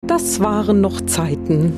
Das waren noch Zeiten.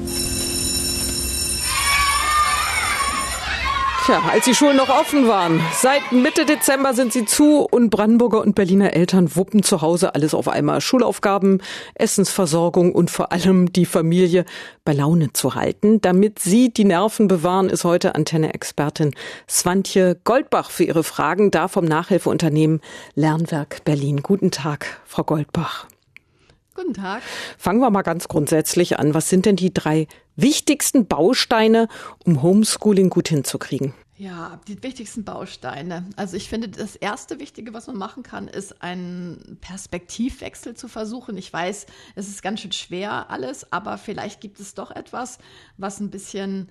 Tja, als die Schulen noch offen waren. Seit Mitte Dezember sind sie zu und Brandenburger und Berliner Eltern wuppen zu Hause alles auf einmal. Schulaufgaben, Essensversorgung und vor allem die Familie bei Laune zu halten. Damit sie die Nerven bewahren, ist heute Antenne-Expertin Swantje Goldbach für ihre Fragen da vom Nachhilfeunternehmen Lernwerk Berlin. Guten Tag, Frau Goldbach. Guten Tag. Fangen wir mal ganz grundsätzlich an. Was sind denn die 3 wichtigsten Bausteine, um Homeschooling gut hinzukriegen? Ja, die wichtigsten Bausteine. Also ich finde, das erste Wichtige, was man machen kann, ist einen Perspektivwechsel zu versuchen. Ich weiß, es ist ganz schön schwer alles, aber vielleicht gibt es doch etwas, was ein bisschen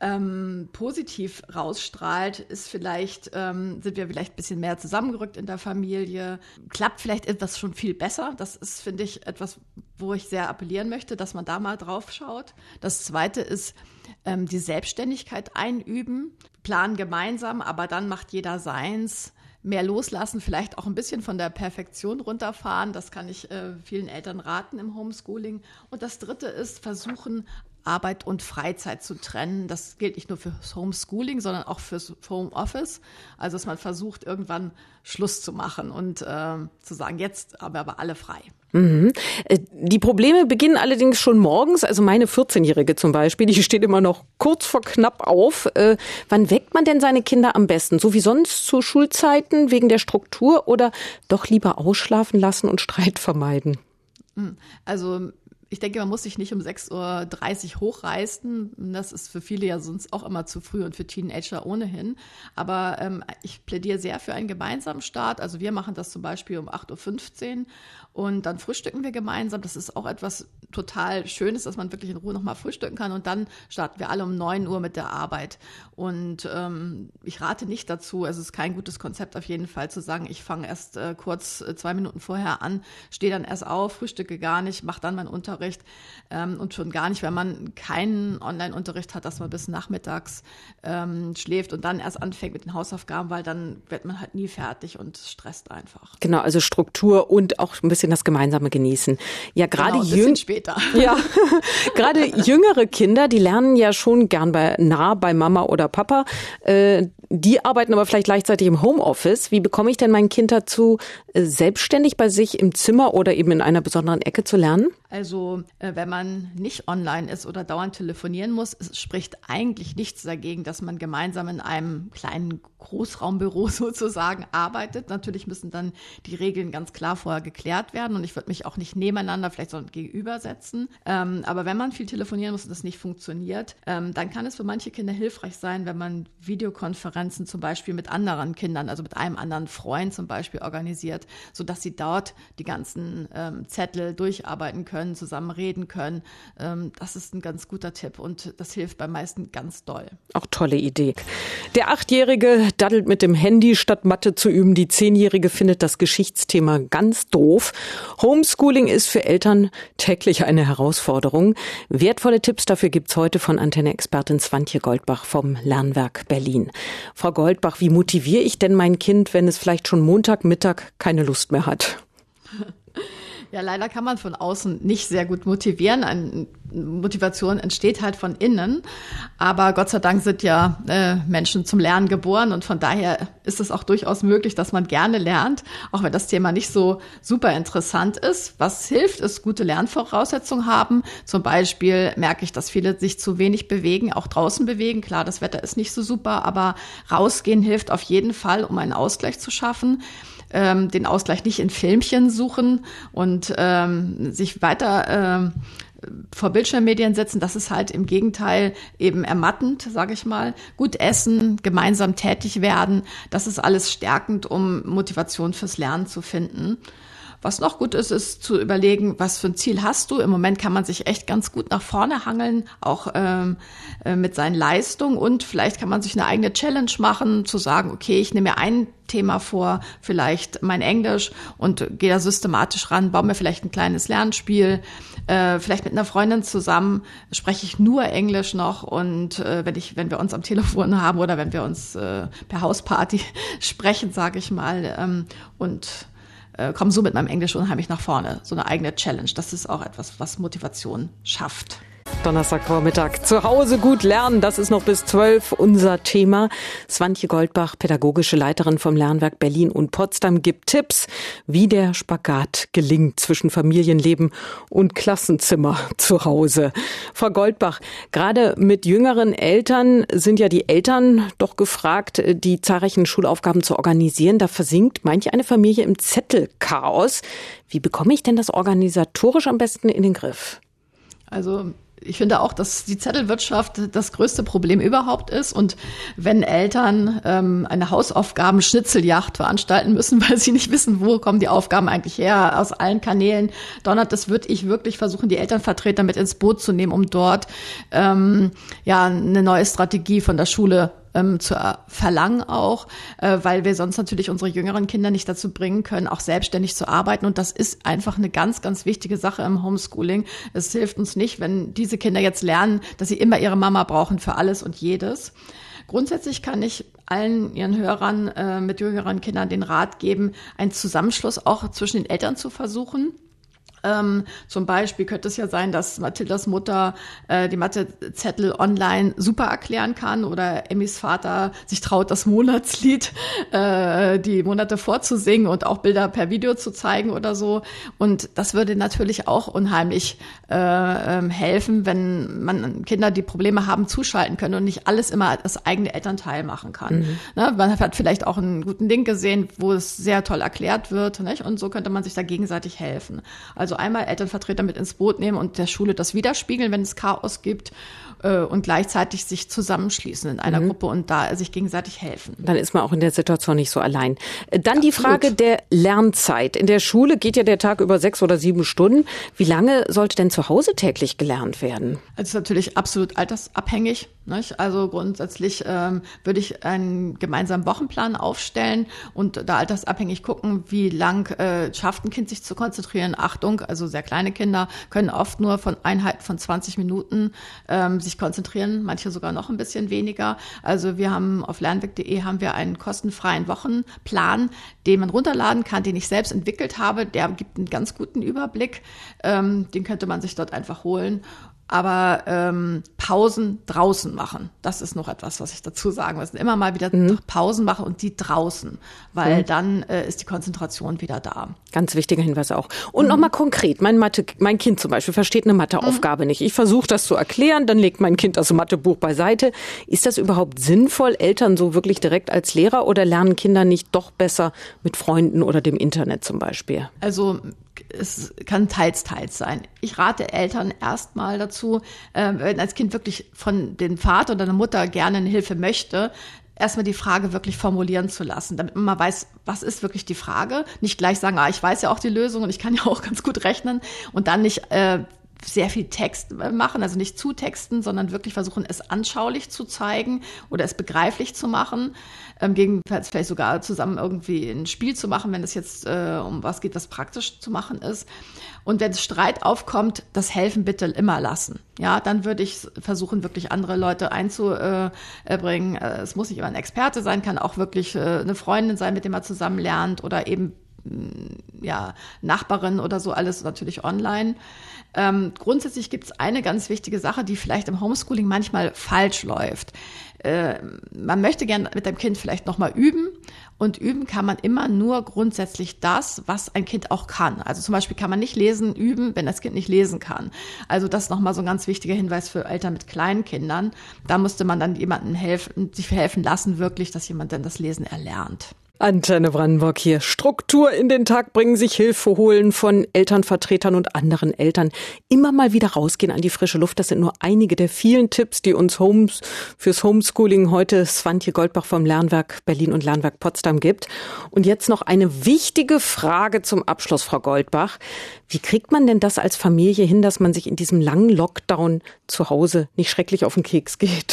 positiv rausstrahlt. Ist vielleicht, sind wir vielleicht ein bisschen mehr zusammengerückt in der Familie. Klappt vielleicht etwas schon viel besser. Das ist, finde ich, etwas, wo ich sehr appellieren möchte, dass man da mal drauf schaut. Das Zweite ist, die Selbstständigkeit einüben. Planen gemeinsam, aber dann macht jeder seins. Mehr loslassen, vielleicht auch ein bisschen von der Perfektion runterfahren. Das kann ich vielen Eltern raten im Homeschooling. Und das Dritte ist, versuchen, Arbeit und Freizeit zu trennen. Das gilt nicht nur fürs Homeschooling, sondern auch fürs Homeoffice. Also, dass man versucht, irgendwann Schluss zu machen und zu sagen, jetzt haben wir aber alle frei. Mhm. Die Probleme beginnen allerdings schon morgens. Also meine 14-Jährige zum Beispiel, die steht immer noch kurz vor knapp auf. Wann weckt man denn seine Kinder am besten? So wie sonst zu Schulzeiten wegen der Struktur oder doch lieber ausschlafen lassen und Streit vermeiden? Also ich denke, man muss sich nicht um 6:30 Uhr hochreißen. Das ist für viele ja sonst auch immer zu früh und für Teenager ohnehin. Aber ich plädiere sehr für einen gemeinsamen Start. Also wir machen das zum Beispiel um 8:15 Uhr und dann frühstücken wir gemeinsam. Das ist auch etwas total Schönes, dass man wirklich in Ruhe nochmal frühstücken kann. Und dann starten wir alle um 9 Uhr mit der Arbeit. Und ich rate nicht dazu, es ist kein gutes Konzept auf jeden Fall, zu sagen, ich fange erst kurz 2 Minuten vorher an, stehe dann erst auf, frühstücke gar nicht, mache dann meinen Unterricht. Und schon gar nicht, wenn man keinen Online-Unterricht hat, dass man bis nachmittags schläft und dann erst anfängt mit den Hausaufgaben, weil dann wird man halt nie fertig und stresst einfach. Genau, also Struktur und auch ein bisschen das gemeinsame Genießen. Ja, gerade bisschen später. Ja, gerade jüngere Kinder, die lernen ja schon gern bei Mama oder Papa. Die arbeiten aber vielleicht gleichzeitig im Homeoffice. Wie bekomme ich denn mein Kind dazu, selbstständig bei sich im Zimmer oder eben in einer besonderen Ecke zu lernen? Also wenn man nicht online ist oder dauernd telefonieren muss, es spricht eigentlich nichts dagegen, dass man gemeinsam in einem kleinen Großraumbüro sozusagen arbeitet. Natürlich müssen dann die Regeln ganz klar vorher geklärt werden und ich würde mich auch nicht nebeneinander, vielleicht sondern gegenübersetzen. Aber wenn man viel telefonieren muss und das nicht funktioniert, dann kann es für manche Kinder hilfreich sein, wenn man Videokonferenzen zum Beispiel mit anderen Kindern, also mit einem anderen Freund zum Beispiel organisiert, sodass sie dort die ganzen Zettel durcharbeiten können, zusammen reden können. Das ist ein ganz guter Tipp und das hilft beim meisten ganz doll. Auch tolle Idee. Der 8-Jährige daddelt mit dem Handy, statt Mathe zu üben. Die 10-Jährige findet das Geschichtsthema ganz doof. Homeschooling ist für Eltern täglich eine Herausforderung. Wertvolle Tipps dafür gibt's heute von Antenne-Expertin Swantje Goldbach vom Lernwerk Berlin. Frau Goldbach, wie motiviere ich denn mein Kind, wenn es vielleicht schon Montagmittag keine Lust mehr hat? Ja, leider kann man von außen nicht sehr gut motivieren. Motivation entsteht halt von innen. Aber Gott sei Dank sind ja Menschen zum Lernen geboren und von daher ist es auch durchaus möglich, dass man gerne lernt, auch wenn das Thema nicht so super interessant ist. Was hilft, ist gute Lernvoraussetzungen haben. Zum Beispiel merke ich, dass viele sich zu wenig bewegen, auch draußen bewegen. Klar, das Wetter ist nicht so super, aber rausgehen hilft auf jeden Fall, um einen Ausgleich zu schaffen. Den Ausgleich nicht in Filmchen suchen und sich weiter vor Bildschirmmedien setzen, das ist halt im Gegenteil eben ermattend, sage ich mal. Gut essen, gemeinsam tätig werden, das ist alles stärkend, um Motivation fürs Lernen zu finden. Was noch gut ist, ist zu überlegen, was für ein Ziel hast du. Im Moment kann man sich echt ganz gut nach vorne hangeln, auch mit seinen Leistungen. Und vielleicht kann man sich eine eigene Challenge machen, zu sagen, okay, ich nehme mir ein Thema vor, vielleicht mein Englisch und gehe da systematisch ran, baue mir vielleicht ein kleines Lernspiel, vielleicht mit einer Freundin zusammen spreche ich nur Englisch noch und wenn wir uns am Telefon haben oder wenn wir uns per Hausparty sprechen, sage ich mal, und komme so mit meinem Englisch unheimlich nach vorne. So eine eigene Challenge. Das ist auch etwas, was Motivation schafft. Donnerstagvormittag. Zu Hause gut lernen, das ist noch bis 12 unser Thema. Swantje Goldbach, pädagogische Leiterin vom Lernwerk Berlin und Potsdam, gibt Tipps, wie der Spagat gelingt zwischen Familienleben und Klassenzimmer zu Hause. Frau Goldbach, gerade mit jüngeren Eltern sind ja die Eltern doch gefragt, die zahlreichen Schulaufgaben zu organisieren. Da versinkt manch eine Familie im Zettelchaos. Wie bekomme ich denn das organisatorisch am besten in den Griff? Also ich finde auch, dass die Zettelwirtschaft das größte Problem überhaupt ist. Und wenn Eltern eine Hausaufgaben-Schnitzeljagd veranstalten müssen, weil sie nicht wissen, wo kommen die Aufgaben eigentlich her, aus allen Kanälen donnert, das würde ich wirklich versuchen, die Elternvertreter mit ins Boot zu nehmen, um dort eine neue Strategie von der Schule zu verlangen auch, weil wir sonst natürlich unsere jüngeren Kinder nicht dazu bringen können, auch selbstständig zu arbeiten. Und das ist einfach eine ganz, ganz wichtige Sache im Homeschooling. Es hilft uns nicht, wenn diese Kinder jetzt lernen, dass sie immer ihre Mama brauchen für alles und jedes. Grundsätzlich kann ich allen Ihren Hörern mit jüngeren Kindern den Rat geben, einen Zusammenschluss auch zwischen den Eltern zu versuchen. Zum Beispiel könnte es ja sein, dass Mathildas Mutter die Mathezettel online super erklären kann oder Emmys Vater sich traut, das Monatslied die Monate vorzusingen und auch Bilder per Video zu zeigen oder so. Und das würde natürlich auch unheimlich helfen, wenn man Kinder, die Probleme haben, zuschalten können und nicht alles immer das eigene Elternteil machen kann. Mhm. Ne? Man hat vielleicht auch einen guten Link gesehen, wo es sehr toll erklärt wird, nicht? Und so könnte man sich da gegenseitig helfen. Also einmal Elternvertreter mit ins Boot nehmen und der Schule das widerspiegeln, wenn es Chaos gibt und gleichzeitig sich zusammenschließen in einer Gruppe und da sich gegenseitig helfen. Dann ist man auch in der Situation nicht so allein. Dann die Frage der Lernzeit. In der Schule geht ja der Tag über 6 oder 7 Stunden. Wie lange sollte denn zu Hause täglich gelernt werden? Also es ist natürlich absolut altersabhängig. Nicht? Also grundsätzlich würde ich einen gemeinsamen Wochenplan aufstellen und da altersabhängig gucken, wie lang schafft ein Kind sich zu konzentrieren. Achtung, also sehr kleine Kinder können oft nur von Einheiten von 20 Minuten sich konzentrieren, manche sogar noch ein bisschen weniger. Also wir haben auf lernweg.de haben wir einen kostenfreien Wochenplan, den man runterladen kann, den ich selbst entwickelt habe. Der gibt einen ganz guten Überblick. Den könnte man sich dort einfach holen. Aber Pausen draußen machen, das ist noch etwas, was ich dazu sagen muss. Immer mal wieder Pausen machen und die draußen, weil dann ist die Konzentration wieder da. Ganz wichtiger Hinweis auch. Und nochmal konkret, mein Kind zum Beispiel versteht eine Matheaufgabe nicht. Ich versuche das zu erklären, dann legt mein Kind das Mathebuch beiseite. Ist das überhaupt sinnvoll, Eltern so wirklich direkt als Lehrer, oder lernen Kinder nicht doch besser mit Freunden oder dem Internet zum Beispiel? Also es kann teils sein. Ich rate Eltern erstmal dazu, wenn als Kind wirklich von dem Vater oder der Mutter gerne eine Hilfe möchte, erstmal die Frage wirklich formulieren zu lassen, damit man mal weiß, was ist wirklich die Frage. Nicht gleich sagen, ich weiß ja auch die Lösung und ich kann ja auch ganz gut rechnen, und dann nicht sehr viel Text machen, also nicht zutexten, sondern wirklich versuchen, es anschaulich zu zeigen oder es begreiflich zu machen, gegebenenfalls vielleicht sogar zusammen irgendwie ein Spiel zu machen, wenn es jetzt um was geht, was praktisch zu machen ist. Und wenn Streit aufkommt, das Helfen bitte immer lassen. Ja, dann würde ich versuchen, wirklich andere Leute einzubringen. Es muss nicht immer ein Experte sein, kann auch wirklich eine Freundin sein, mit der man zusammen lernt, oder eben Nachbarin oder so, alles natürlich online. Grundsätzlich gibt es eine ganz wichtige Sache, die vielleicht im Homeschooling manchmal falsch läuft. Man möchte gerne mit dem Kind vielleicht nochmal üben, und üben kann man immer nur grundsätzlich das, was ein Kind auch kann. Also zum Beispiel kann man nicht lesen üben, wenn das Kind nicht lesen kann. Also das ist nochmal so ein ganz wichtiger Hinweis für Eltern mit kleinen Kindern. Da musste man dann jemandem sich helfen lassen, wirklich, dass jemand dann das Lesen erlernt. Antenne Brandenburg hier. Struktur in den Tag bringen, sich Hilfe holen von Elternvertretern und anderen Eltern. Immer mal wieder rausgehen an die frische Luft. Das sind nur einige der vielen Tipps, die uns fürs Homeschooling heute Swantje Goldbach vom Lernwerk Berlin und Lernwerk Potsdam gibt. Und jetzt noch eine wichtige Frage zum Abschluss, Frau Goldbach. Wie kriegt man denn das als Familie hin, dass man sich in diesem langen Lockdown zu Hause nicht schrecklich auf den Keks geht?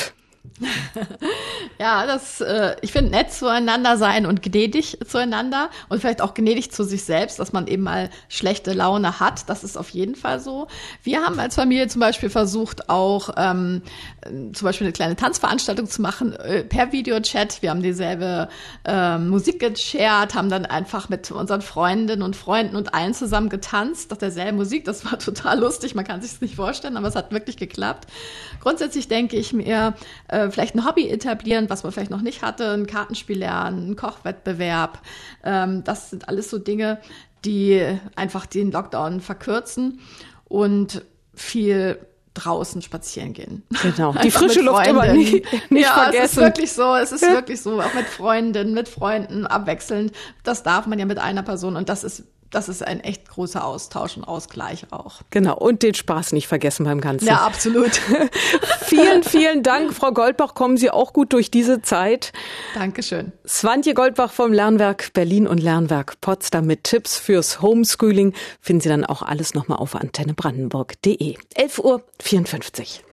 Ja, ich finde nett zueinander sein und gnädig zueinander und vielleicht auch gnädig zu sich selbst, dass man eben mal schlechte Laune hat. Das ist auf jeden Fall so. Wir haben als Familie zum Beispiel versucht, auch zum Beispiel eine kleine Tanzveranstaltung zu machen per Videochat. Wir haben dieselbe Musik geshared, haben dann einfach mit unseren Freundinnen und Freunden und allen zusammen getanzt nach derselben Musik. Das war total lustig, man kann sich es nicht vorstellen, aber es hat wirklich geklappt. Grundsätzlich denke ich mir, vielleicht ein Hobby etablieren, was man vielleicht noch nicht hatte, ein Kartenspiel lernen, ein Kochwettbewerb. Das sind alles so Dinge, die einfach den Lockdown verkürzen und viel draußen spazieren gehen. Genau, die frische Luft immer nicht vergessen. Es ist wirklich so, auch mit Freundinnen, mit Freunden abwechselnd. Das darf man ja mit einer Person und das ist ein echt großer Austausch und Ausgleich auch. Genau, und den Spaß nicht vergessen beim Ganzen. Ja, absolut. Vielen, vielen Dank, Frau Goldbach. Kommen Sie auch gut durch diese Zeit. Dankeschön. Swantje Goldbach vom Lernwerk Berlin und Lernwerk Potsdam mit Tipps fürs Homeschooling. Finden Sie dann auch alles nochmal auf antennebrandenburg.de. 11:54 Uhr.